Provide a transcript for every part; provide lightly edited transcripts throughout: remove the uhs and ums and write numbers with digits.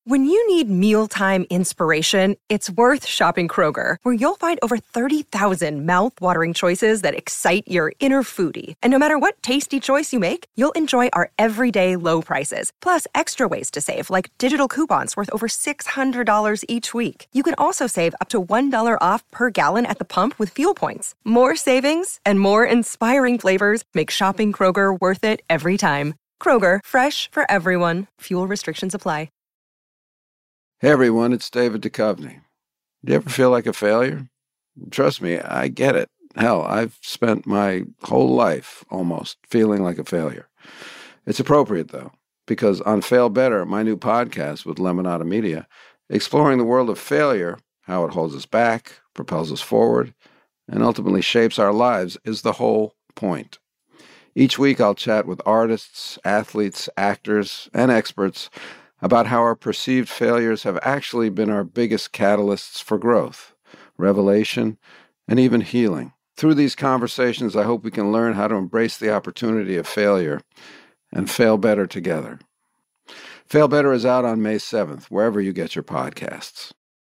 When you need mealtime inspiration, it's worth shopping Kroger, where you'll find over 30,000 mouth-watering choices that excite your inner foodie. And no matter what tasty choice you make, you'll enjoy our everyday low prices, plus extra ways to save, like digital coupons worth over $600 each week. You can also save up to $1 off per gallon at the pump with fuel points. More savings and more inspiring flavors make shopping Kroger worth it every time. Kroger, fresh for everyone. Fuel restrictions apply. Hey everyone, it's David Duchovny. Do you ever feel like a failure? Trust me, I get it. Hell, I've spent my whole life almost feeling like a failure. It's appropriate though, because on Fail Better, my new podcast with Lemonada Media, exploring the world of failure, how it holds us back, propels us forward, and ultimately shapes our lives is the whole point. Each week I'll chat with artists, athletes, actors, and experts about how our perceived failures have actually been our biggest catalysts for growth, revelation, and even healing. Through these conversations, I hope we can learn how to embrace the opportunity of failure and fail better together. Fail Better is out on May 7th, wherever you get your podcasts.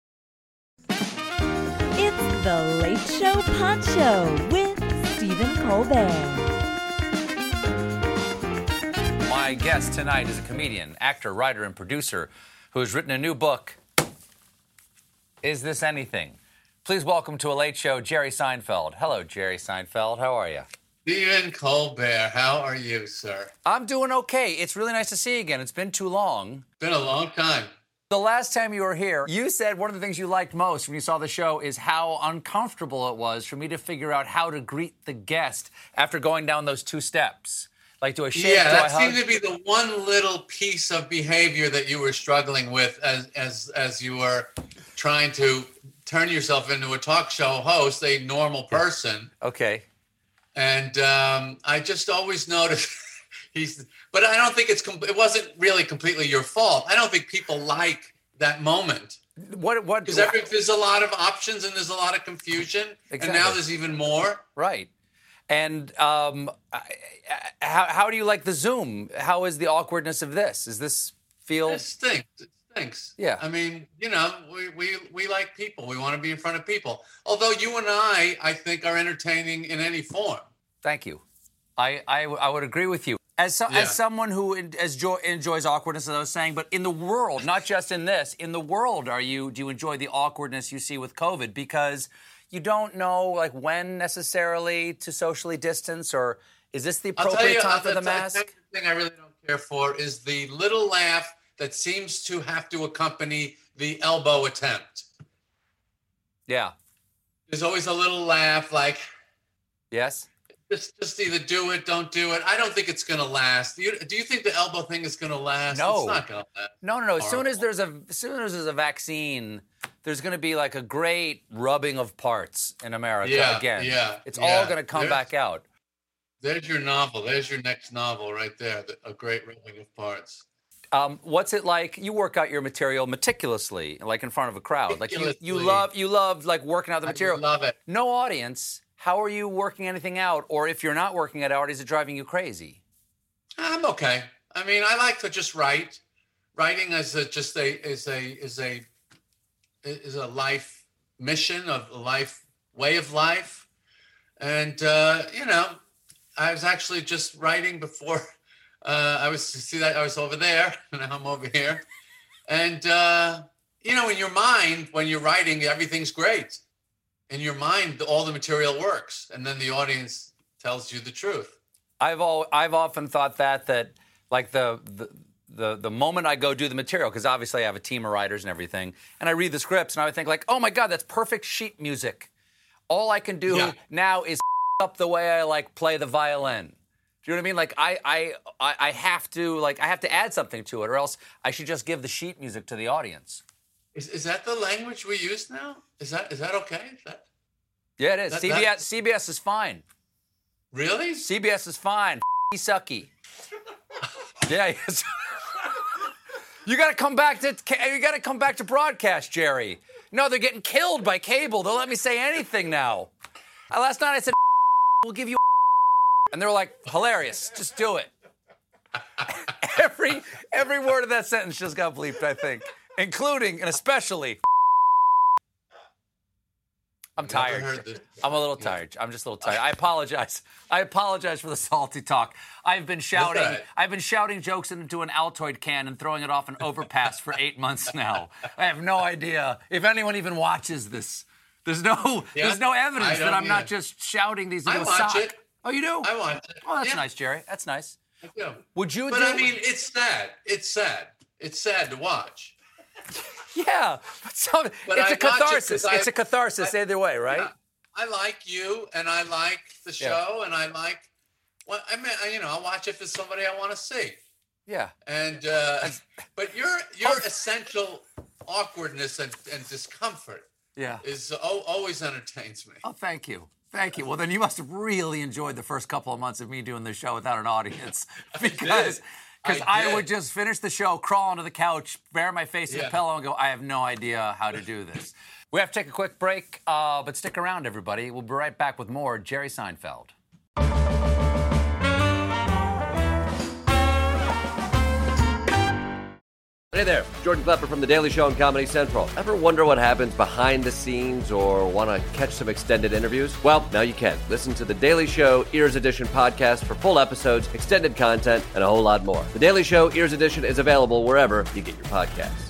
It's The Late Show Pod Show with Stephen Colbert. My guest tonight is a comedian, actor, writer, and producer who has written a new book, Is This Anything? Please welcome to A Late Show, Jerry Seinfeld. Hello, Jerry Seinfeld. How are you? Stephen Colbert, how are you, sir? I'm doing okay. It's really nice to see you again. It's been too long. Been a long time. The last time you were here, you said one of the things you liked most when you saw the show is how uncomfortable it was for me to figure out how to greet the guest after going down those two steps. Like, do I shake? Yeah, do that I hug? seemed to be the one little piece of behavior that you were struggling with as you were trying to turn yourself into a talk show host, a normal person. Okay. And I just always noticed but I don't think it wasn't really completely your fault. I don't think people like that moment. What? Because there's a lot of options and there's a lot of confusion. Exactly. And now there's even more. Right. And how do you like the Zoom? How is the awkwardness of this? Does this feel... It stinks. Yeah. I mean, we like people. We want to be in front of people. Although you and I think, are entertaining in any form. Thank you. I would agree with you. As someone who enjoys awkwardness, as I was saying, but in the world, not just in this, in the world, do you enjoy the awkwardness you see with COVID? Because you don't know, like, when necessarily to socially distance, or is this the appropriate time for the mask? The thing I really don't care for is the little laugh that seems to have to accompany the elbow attempt. Yeah. There's always a little laugh, like, yes, just either do it, don't do it. I don't think it's going to last. Do you think the elbow thing is going to last? No. It's not going to last. No. As soon as there's a vaccine, there's going to be like a great rubbing of parts in America again. Yeah. It's all going to come back out. There's your novel. There's your next novel right there. A great rubbing of parts. What's it like? You work out your material meticulously, like in front of a crowd. Like you love like working out the material. I love it. No audience. How are you working anything out? Or if you're not working it out, is it driving you crazy? I'm okay. I mean, I like to just write. Writing is a life mission, of a life way of life, and I was actually just writing before. I was over there, and now I'm over here, and in your mind, when you're writing, everything's great. In your mind, all the material works, and then the audience tells you the truth. I've often thought that like the moment I go do the material, because obviously I have a team of writers and everything, and I read the scripts, and I would think like, oh my God, that's perfect sheet music. All I can do now is up the way I like play the violin. Do you know what I mean? Like I have to add something to it, or else I should just give the sheet music to the audience. Is that the language we use now? Is that okay? Yeah, it is. CBS is fine. Really? CBS is fine. Sucky. Yeah. Yes. You got to come back to broadcast, Jerry. No, they're getting killed by cable. They'll let me say anything now. Last night I said, we'll give you, and they were like, hilarious. Just do it. Every word of that sentence just got bleeped, I think. including and especially. I'm tired. heard this. I'm a little tired. I'm just a little tired. I apologize. I apologize for the salty talk. I've been shouting. That's all right. I've been shouting jokes into an Altoid can and throwing it off an overpass for 8 months now. I have no idea if anyone even watches this. There's no evidence that I'm not just shouting these into I a watch sock. it. Oh, you do? I watch it. Oh, that's Yeah, nice, Jerry. That's nice. I do. Would you? But I mean, it's sad. It's sad. It's sad to watch. Yeah. But But it's I a catharsis. watch it 'cause It's a catharsis either way, right? Yeah. I like you, and I like the show, and I like. Well, I mean, I'll watch if it's somebody I want to see. Yeah. And but your essential awkwardness and discomfort Yeah. is always entertains me. Oh, thank you. Thank you. Well, then you must have really enjoyed the first couple of months of me doing this show without an audience. Because I would just finish the show, crawl onto the couch, bury my face in a pillow, and go, I have no idea how to do this. We have to take a quick break, but stick around, everybody. We'll be right back with more Jerry Seinfeld. Hey there, Jordan Klepper from The Daily Show on Comedy Central. Ever wonder what happens behind the scenes or want to catch some extended interviews? Well, now you can. Listen to The Daily Show Ears Edition podcast for full episodes, extended content, and a whole lot more. The Daily Show Ears Edition is available wherever you get your podcasts.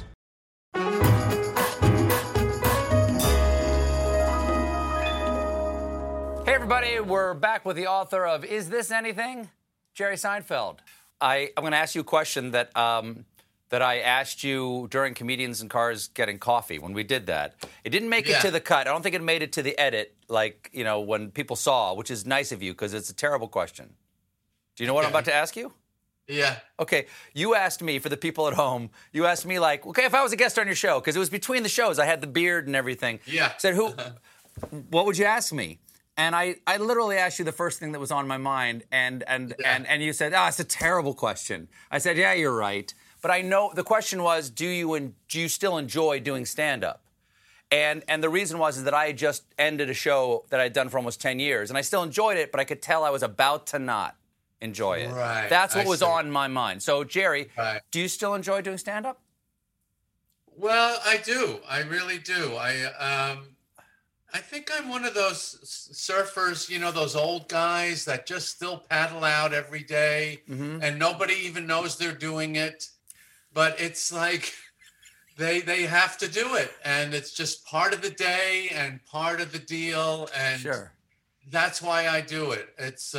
Hey, everybody. We're back with the author of Is This Anything? Jerry Seinfeld. I'm going to ask you a question that I asked you during Comedians in Cars Getting Coffee when we did that. It didn't make it to the cut. I don't think it made it to the edit, like, when people saw, which is nice of you because it's a terrible question. Do you know what I'm about to ask you? Yeah. Okay, you asked me, for the people at home, you asked me, like, okay, if I was a guest on your show, because it was between the shows, I had the beard and everything. Yeah. Said, what would you ask me? And I literally asked you the first thing that was on my mind, and you said, it's a terrible question. I said, yeah, you're right. But I know the question was, do you still enjoy doing stand-up? And the reason is that I had just ended a show that I'd done for almost 10 years, and I still enjoyed it, but I could tell I was about to not enjoy it. Right. That's what I was see. on my mind. So, Jerry, Right. do you still enjoy doing stand-up? Well, I do. I really do. I think I'm one of those surfers, those old guys that just still paddle out every day, and nobody even knows they're doing it. But it's like they have to do it, and it's just part of the day and part of the deal, and Sure. that's why I do it. It's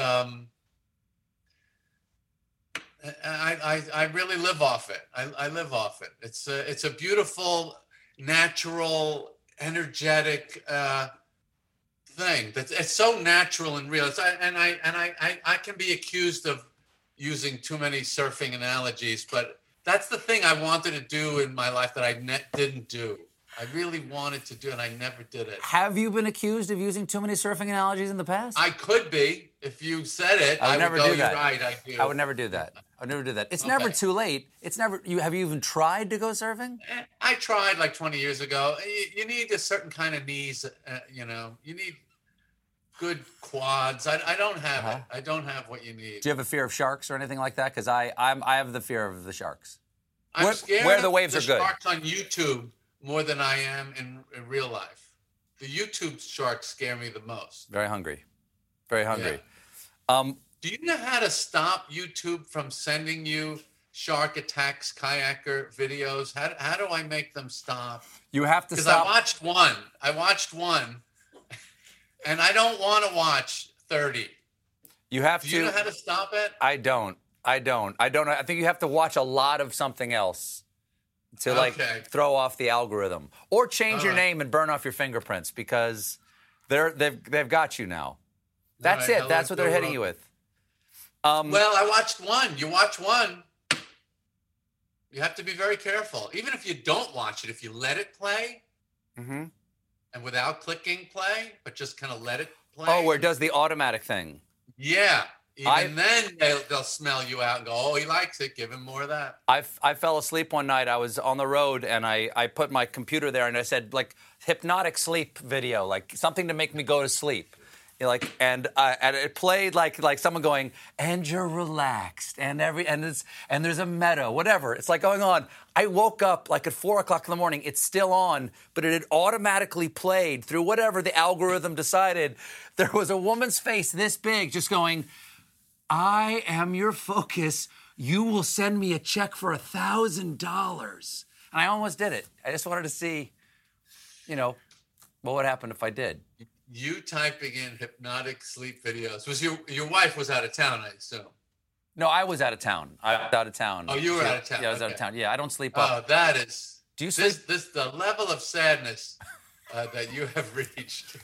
I really live off it. I live off it. It's a beautiful, natural, energetic thing. It's so natural and real. I can be accused of using too many surfing analogies, but that's the thing I wanted to do in my life that I didn't do. I really wanted to do, and I never did it. Have you been accused of using too many surfing analogies in the past? I could be. If you said it, I would never do that. You're right, I do. I would never do that. I'd never do that. It's never too late. It's never. Have you even tried to go surfing? I tried like 20 years ago. You need a certain kind of knees. You need good quads. I don't have it. I don't have what you need. Do you have a fear of sharks or anything like that? Because I have the fear of the sharks. I'm scared where the of waves the are good. Sharks on YouTube more than I am in real life. The YouTube sharks scare me the most. Very hungry. Very hungry. Yeah. Do you know how to stop YouTube from sending you shark attacks, kayaker videos? How do I make them stop? You have to Because stop. I watched one, and I don't want to watch 30. You have Do to. you know how to stop it? I don't. I think you have to watch a lot of something else to throw off the algorithm, or change your name and burn off your fingerprints, because they've got you now. That's it. That's what they're hitting you with. Well, I watched one. You watch one, you have to be very careful. Even if you don't watch it, if you let it play, and without clicking play, but just kind of let it play. Oh, where it does the automatic thing. Yeah. Then they'll smell you out and go, oh, he likes it. Give him more of that. I fell asleep one night. I was on the road, and I put my computer there, and I said, like, hypnotic sleep video, like something to make me go to sleep. and it played like someone going, and you're relaxed, and there's a meadow, whatever. It's like going on. I woke up like at 4:00 in the morning. It's still on, but it had automatically played through whatever the algorithm decided. There was a woman's face this big, just going, "I am your focus. You will send me a check for $1,000." And I almost did it. I just wanted to see, what would happen if I did. You typing in hypnotic sleep videos. Was your wife was out of town, I assume? No, I was out of town. I was out of town. Oh, you were out of town. Yeah, I was out of town. Yeah, I don't sleep up. Oh, that is. Do you sleep? This the level of sadness that you have reached.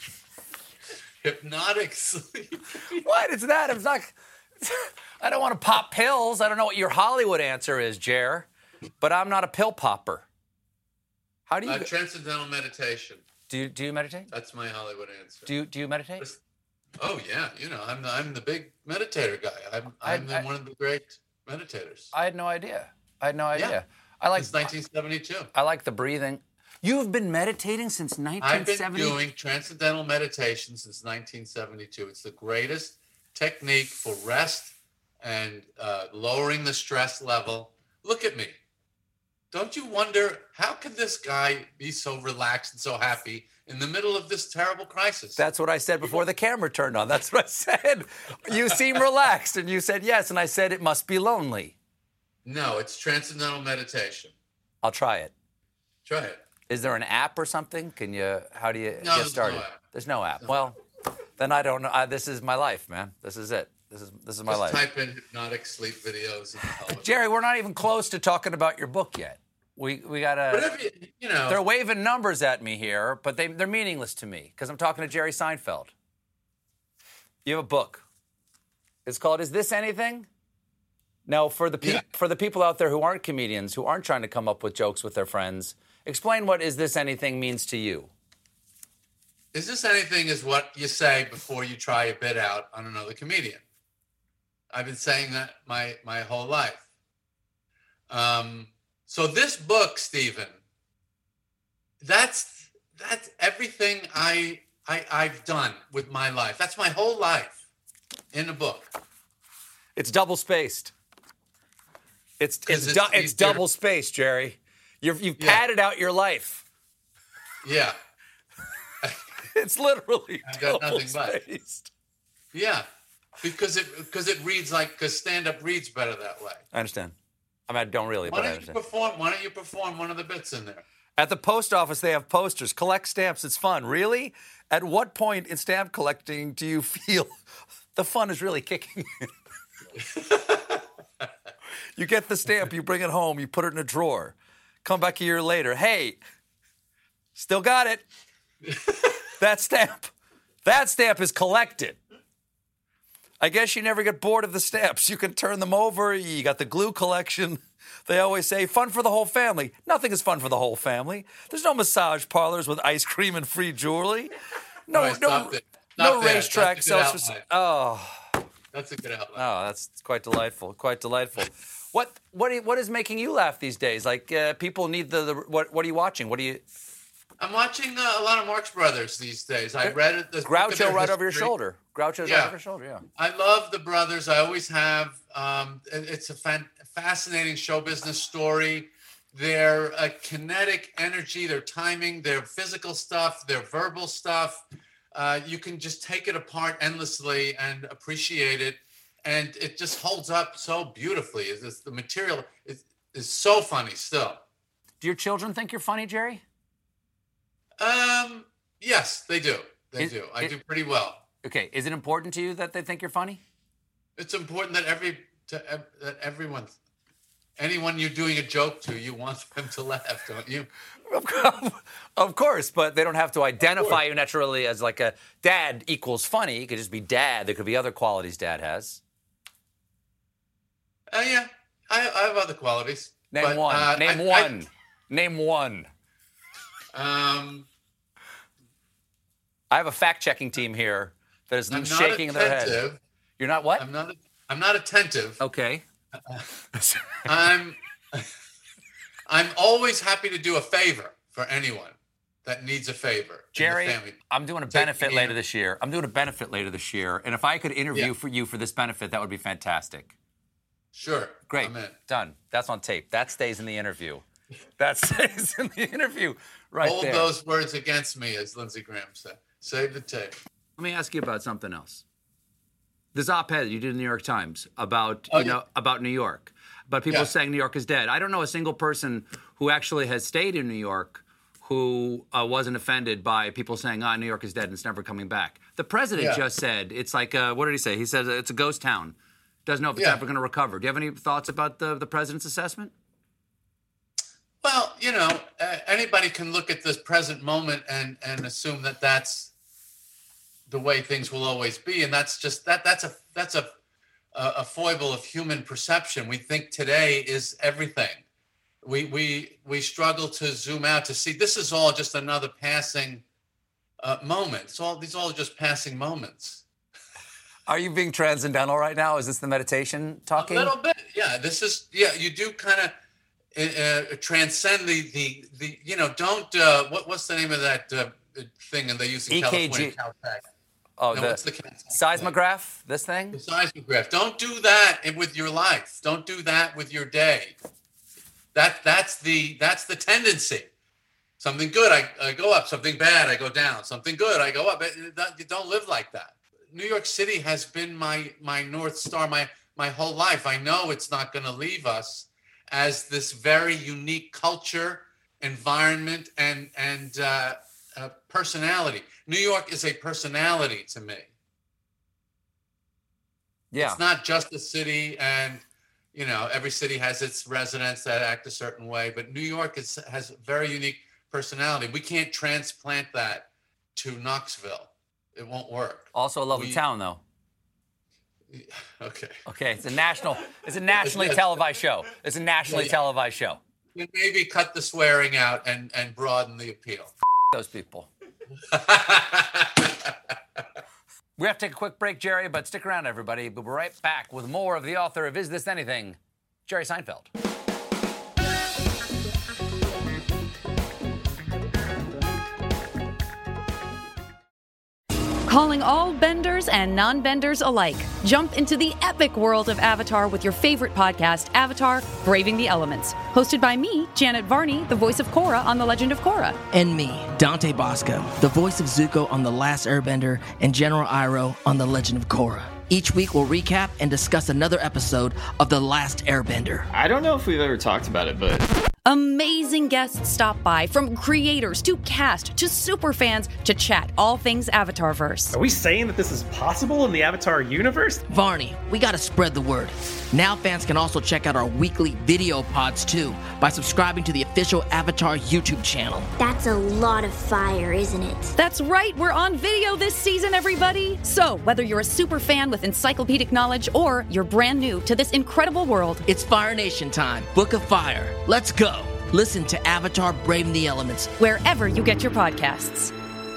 Hypnotic sleep. What? It's that. It's not. I don't want to pop pills. I don't know what your Hollywood answer is, Jer, but I'm not a pill popper. How do you? Transcendental meditation. Do you meditate? That's my Hollywood answer. Do you meditate? Oh yeah, I'm the big meditator guy. I'm one of the great meditators. I had no idea. Yeah. Since 1972. I like the breathing. You've been meditating since 1970? I've been doing transcendental meditation since 1972. It's the greatest technique for rest and lowering the stress level. Look at me. Don't you wonder, how can this guy be so relaxed and so happy in the middle of this terrible crisis? That's what I said before the camera turned on. That's what I said. You seem relaxed. And you said yes. And I said it must be lonely. No, it's transcendental meditation. I'll try it. Try it. Is there an app or something? How do you get started? No app. There's no app. Well, then I don't know. This is my life, man. This is it. This is my life. Just type in hypnotic sleep videos. Jerry, we're not even close to talking about your book yet. We gotta. Whatever, They're waving numbers at me here, but they're meaningless to me because I'm talking to Jerry Seinfeld. You have a book. It's called "Is This Anything?" Now, for the people out there who aren't comedians, who aren't trying to come up with jokes with their friends, explain what "Is This Anything" means to you. Is this anything is what you say before you try a bit out on another comedian. I've been saying that my whole life. So this book, Stephen, that's everything I've done with my life. That's my whole life in a book. It's double spaced. It's double spaced, Jerry. You've padded out your life. Yeah. It's literally I've got double nothing but. spaced. Yeah, because it reads because stand-up reads better that way. I understand. I mean, I don't really, but I understand. Why don't you perform one of the bits in there? At the post office, they have posters. Collect stamps. It's fun. Really? At what point in stamp collecting do you feel the fun is really kicking in? You get the stamp, you bring it home, you put it in a drawer. Come back a year later. Hey, still got it. That stamp is collected. I guess you never get bored of the stamps. You can turn them over. You got the glue collection. They always say, fun for the whole family. Nothing is fun for the whole family. There's no massage parlors with ice cream and free jewelry. No racetrack. Oh. That's a good outline. Oh, that's quite delightful. Quite delightful. What is making you laugh these days? Like people need what are you watching? I'm watching a lot of Marx Brothers these days. I read it. Groucho right over your shoulder. Groucho's right over your shoulder, yeah. I love the brothers. I always have. It's a fascinating show business story. Their kinetic energy, their timing, their physical stuff, their verbal stuff. You can just take it apart endlessly and appreciate it. And it just holds up so beautifully. The material is so funny still. Do your children think you're funny, Jerry? Yes, they do. They do. I do pretty well. Okay. Is it important to you that they think you're funny? It's important that anyone you're doing a joke to, you want them to laugh, don't you? Of course, but they don't have to identify you naturally as like a dad equals funny. It could just be dad. There could be other qualities dad has. Yeah, I have other qualities. Name one. Name one. I have a fact-checking team here that is shaking their head. You're not what? I'm not attentive. Okay. I'm always happy to do a favor for anyone. that needs a favor. Jerry, in the family. I'm doing a benefit later this year. And if I could interview for you for this benefit, that would be fantastic. Sure. Great. I'm in. Done. That's on tape. That stays in the interview. Right Hold there. those words against me, as Lindsey Graham said. Save the tape. Let me ask you about something else. This op-ed you did in the New York Times about about New York, about people saying New York is dead. I don't know a single person who actually has stayed in New York who wasn't offended by people saying, New York is dead and it's never coming back. The president just said, it's like, what did he say? He said it's a ghost town. Doesn't know if it's ever going to recover. Do you have any thoughts about the president's assessment? Well, anybody can look at this present moment and assume that that's the way things will always be, and that's just that's a foible of human perception. We think today is everything. We struggle to zoom out to see this is all just another passing moment. These are all just passing moments. Are you being transcendental right now? Is this the meditation talking? A little bit, yeah. This is you do kind of transcend the don't what's the name of that thing and they use in EKG. California? Oh, no, the seismograph, this thing? The seismograph. Don't do that with your life. Don't do that with your day. That's the tendency. Something good, I go up. Something bad, I go down. Something good, I go up. You don't live like that. New York City has been my North Star my whole life. I know it's not going to leave us as this very unique culture, environment, and personality. New York is a personality to me. Yeah. It's not just a city, and every city has its residents that act a certain way, but New York has a very unique personality. We can't transplant that to Knoxville. It won't work. Also a lovely town, though. Okay. Okay, it's a nationally televised show. It's a nationally televised show. Maybe cut the swearing out and broaden the appeal. Those people. We have to take a quick break, Jerry, but stick around, everybody. We'll be right back with more of the author of Is This Anything, Jerry Seinfeld. Calling all benders and non-benders alike. Jump into the epic world of Avatar with your favorite podcast, Avatar: Braving the Elements. Hosted by me, Janet Varney, the voice of Korra on The Legend of Korra. And me, Dante Bosco, the voice of Zuko on The Last Airbender and General Iroh on The Legend of Korra. Each week we'll recap and discuss another episode of The Last Airbender. I don't know if we've ever talked about it, but... Amazing guests stop by, from creators to cast to superfans to chat all things Avatarverse. Are we saying that this is possible in the Avatar universe? Varney, we gotta spread the word. Now fans can also check out our weekly video pods too by subscribing to the official Avatar YouTube channel. That's a lot of fire, isn't it? That's right, we're on video this season, everybody. So whether you're a super fan with encyclopedic knowledge or you're brand new to this incredible world, it's Fire Nation time. Book of Fire. Let's go. Listen to Avatar: Braving the Elements wherever you get your podcasts.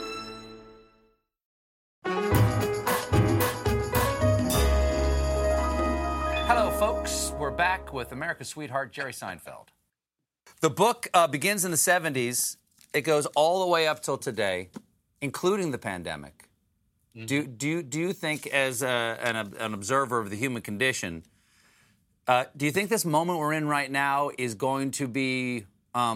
Hello, folks. We're back with America's sweetheart, Jerry Seinfeld. The book begins in the 70s. It goes all the way up till today, including the pandemic. Mm-hmm. Do you think, as an observer of the human condition, do you think this moment we're in right now is going to be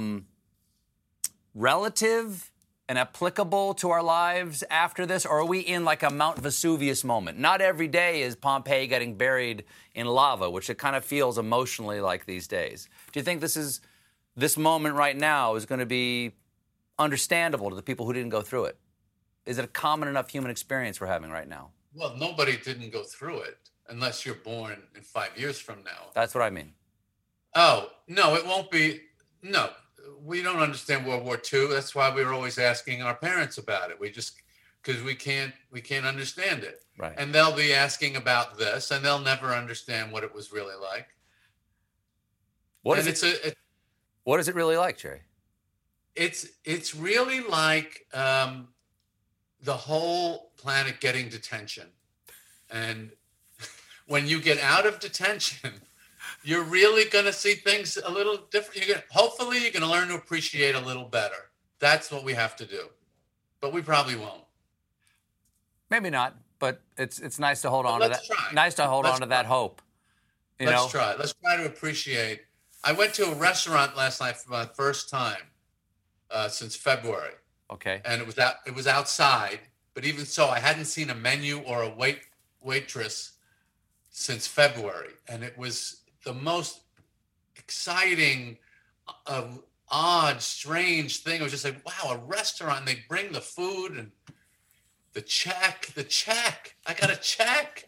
relative and applicable to our lives after this? Or are we in like a Mount Vesuvius moment? Not every day is Pompeii getting buried in lava, which it kind of feels emotionally like these days. Do you think this moment right now is going to be understandable to the people who didn't go through it? Is it a common enough human experience we're having right now? Well, nobody didn't go through it. Unless you're born in 5 years from now. That's what I mean. Oh, no, it won't be. No, we don't understand World War II. That's why we were always asking our parents about it. Because we can't understand it. Right. And they'll be asking about this, and they'll never understand what it was really like. What is it really like, Jerry? It's really like the whole planet getting detention. And when you get out of detention, you're really going to see things a little different. Hopefully, you're going to learn to appreciate a little better. That's what we have to do. But we probably won't. Maybe not, but it's nice to hold on to that. Try. Nice to hold on to that hope. Let's try. Let's try to appreciate. I went to a restaurant last night for my first time since February. Okay. And it was outside, but even so, I hadn't seen a menu or a waitress since February, and it was the most exciting, odd, strange thing. It was just like, wow, a restaurant. And they bring the food and the check. I got a check.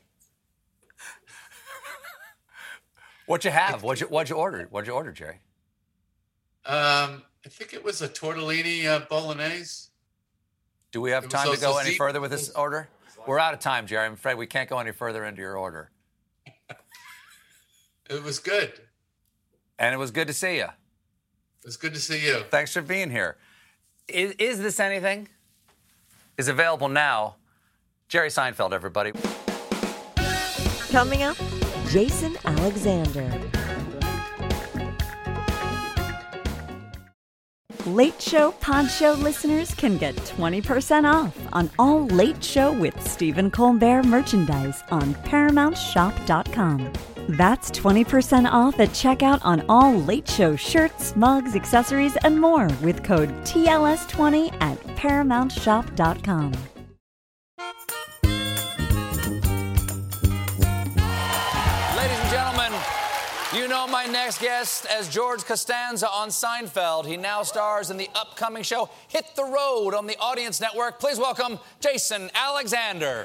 What'd you have? What'd you order, Jerry? I think it was a tortellini bolognese. Do we have time to go any further with this order? We're out of time, Jerry. I'm afraid we can't go any further into your order. It was good. And it was good to see you. It was good to see you. Thanks for being here. Is This Anything? Is available now. Jerry Seinfeld, everybody. Coming up, Jason Alexander. Late Show Pod Show listeners can get 20% off on all Late Show with Stephen Colbert merchandise on ParamountShop.com. That's 20% off at checkout on all Late Show shirts, mugs, accessories, and more with code TLS20 at ParamountShop.com. Ladies and gentlemen, you know my next guest as George Costanza on Seinfeld. He now stars in the upcoming show Hit the Road on the Audience Network. Please welcome Jason Alexander.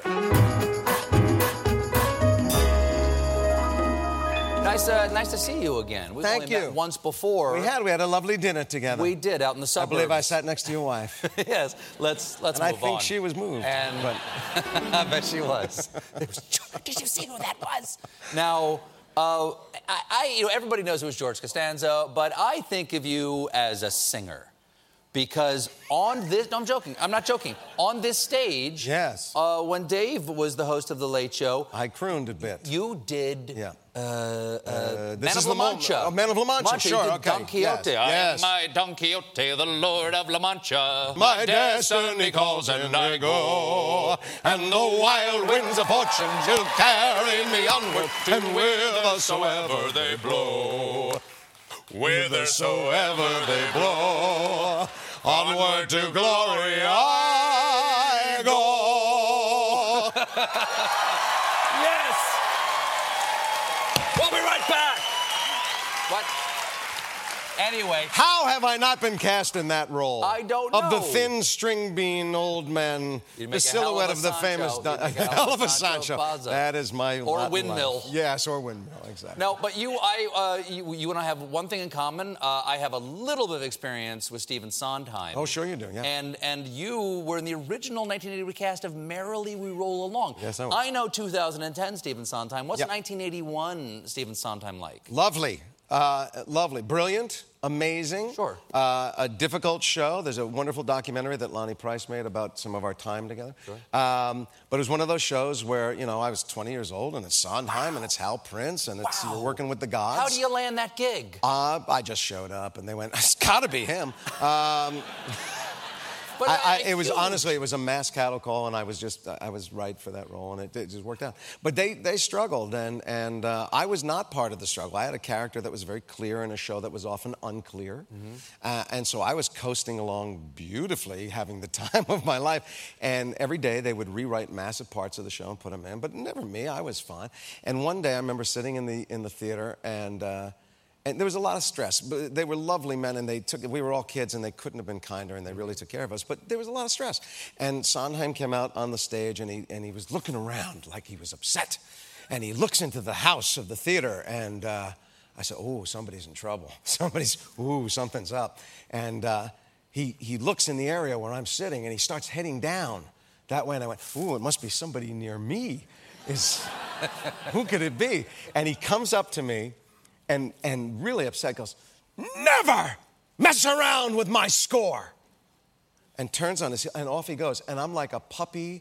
Nice to see you again. We've Thank only you. met once before. We had a lovely dinner together. We did, out in the suburbs. I believe I sat next to your wife. Yes, let's move on. And I think she was moved. And I bet she was. Did you see who that was? Now, everybody knows it was George Costanza, but I think of you as a singer. Because on this, no, I'm joking. I'm not joking. On this stage, yes. When Dave was the host of The Late Show, I crooned a bit. You did. Yeah. Man of La Mancha. Man of La Mancha, sure. You did Okay. Don Quixote. Yes. I am my Don Quixote, the Lord of La Mancha. My destiny calls and I go, and the wild winds of fortune shall carry me onward, and whithersoever they blow, whithersoever they blow, onward to glory I go. Yes! We'll be right back! What? Anyway. How have I not been cast in that role? I don't know. Of the thin string bean old man, the silhouette of the famous... A hell of a Sancho. That is my... Or windmill. Life. Yes, or windmill, exactly. No, but you and I have one thing in common. I have a little bit of experience with Stephen Sondheim. Oh, sure you do, yeah. And you were in the original 1980 recast of Merrily We Roll Along. Yes, I was. I know 2010 Stephen Sondheim. What's 1981 Stephen Sondheim like? Lovely. Lovely. Brilliant. Amazing. Sure. A difficult show. There's a wonderful documentary that Lonnie Price made about some of our time together. Sure. But it was one of those shows where, I was 20 years old, and it's Sondheim, and it's Hal Prince, and it's you're working with the gods. How do you land that gig? I just showed up, and they went, it's got to be him. But it was honestly, it was a mass cattle call, and I was right for that role, and it just worked out. But they struggled, and I was not part of the struggle. I had a character that was very clear in a show that was often unclear, and so I was coasting along beautifully, having the time of my life. And every day they would rewrite massive parts of the show and put them in, but never me. I was fine. And one day I remember sitting in the theater and there was a lot of stress. But they were lovely men, and we were all kids, and they couldn't have been kinder, and they really took care of us. But there was a lot of stress. And Sondheim came out on the stage, and he was looking around like he was upset. And he looks into the house of the theater, and I said, oh, somebody's in trouble. Something's up. And he looks in the area where I'm sitting, and he starts heading down that way. And I went, ooh, it must be somebody near me. Who could it be? And he comes up to me, and really upset, goes, never mess around with my score. And turns on his heel, and off he goes. And I'm like a puppy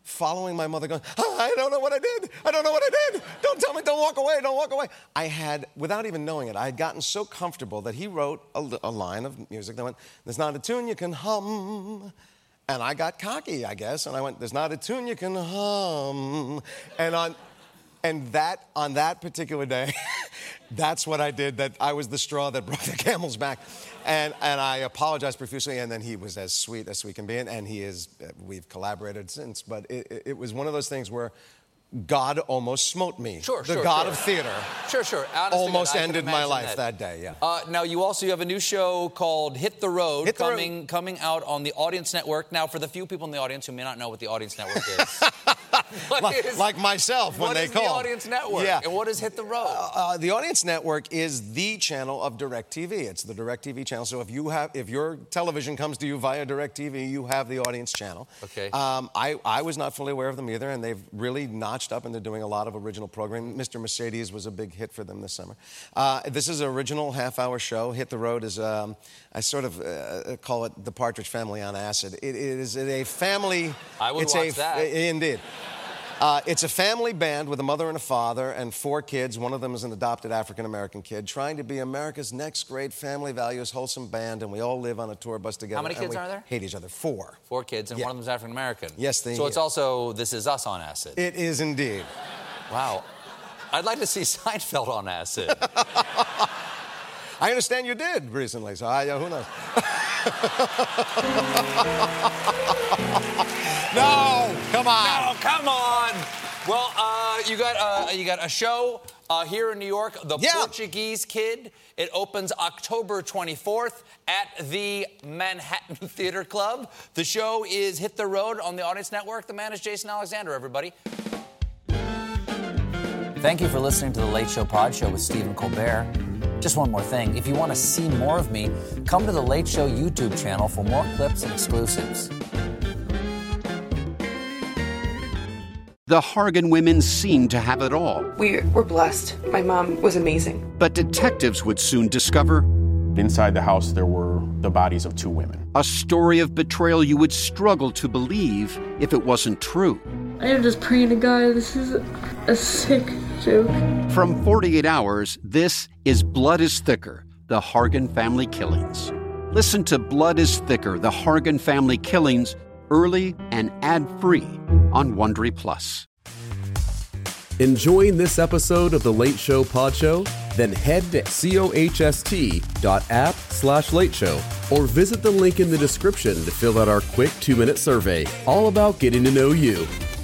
following my mother going, I don't know what I did. I don't know what I did. Don't tell me. Don't walk away. Don't walk away. I had, without even knowing it, I had gotten so comfortable that he wrote a line of music that went, there's not a tune you can hum. And I got cocky, I guess, and I went, there's not a tune you can hum. And on that particular day, that's what I did. That I was the straw that broke the camel's back. And I apologized profusely, and then he was as sweet as we can be, and we've collaborated since. But it was one of those things where God almost smote me. The God of theater. Sure. Almost ended my life that day, yeah. Now, you have a new show called Hit the Road coming out on the Audience Network. Now, for the few people in the audience who may not know what the Audience Network is. like myself when they call. What is the Audience Network? Yeah. And what is Hit the Road? The Audience Network is the channel of DirecTV. It's the DirecTV channel. So if your television comes to you via DirecTV, you have the Audience channel. Okay. I was not fully aware of them either, and they've really notched up, and they're doing a lot of original programming. Mr. Mercedes was a big hit for them this summer. This is an original half-hour show. Hit the Road is, I sort of call it the Partridge Family on acid. It is a family... I would watch that. Indeed. It's a family band with a mother and a father and 4 kids. One of them is an adopted African-American kid, trying to be America's next great family values, wholesome band, and we all live on a tour bus together. How many kids are there? Hate each other. 4. 4 kids, and one of them's African-American. Yes, So it's also This Is Us on acid. It is indeed. Wow. I'd like to see Seinfeld on acid. I understand you did recently, so who knows? No, come on. No, come on. Well, you got a show here in New York, The Portuguese Kid. It opens October 24th at the Manhattan Theater Club. The show is Hit the Road on the Audience Network. The man is Jason Alexander, everybody. Thank you for listening to The Late Show Pod Show with Stephen Colbert. Just one more thing. If you want to see more of me, come to The Late Show YouTube channel for more clips and exclusives. The Hargan women seemed to have it all. We were blessed. My mom was amazing. But detectives would soon discover... Inside the house, there were the bodies of 2 women. A story of betrayal you would struggle to believe if it wasn't true. I am just praying to God, this is a sick joke. From 48 Hours, this is Blood is Thicker, The Hargan Family Killings. Listen to Blood is Thicker, The Hargan Family Killings, early and ad-free on Wondery Plus. Enjoying this episode of The Late Show Pod Show? Then head to cohst.app/Late Show or visit the link in the description to fill out our quick 2-minute survey, all about getting to know you.